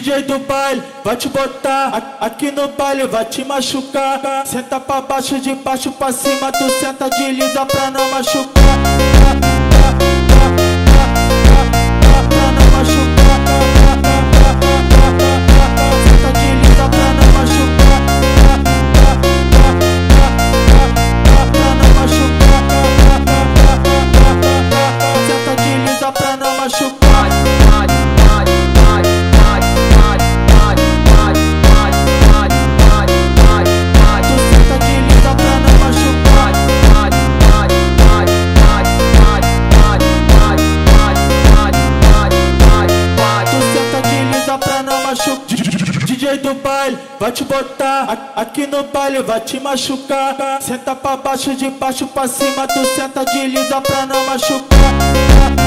DJ do baile vai te botar aqui no baile, vai te machucar. Senta pra baixo, de baixo pra cima, tu senta de lisa pra não machucar. Pra não machucar. Senta de lisa pra não machucar. Pra não machucar. Senta de lisa pra não machucar. DJ do baile vai te botar aqui no baile, vai te machucar. Senta pra baixo, de baixo pra cima, tu senta de lisa pra não machucar.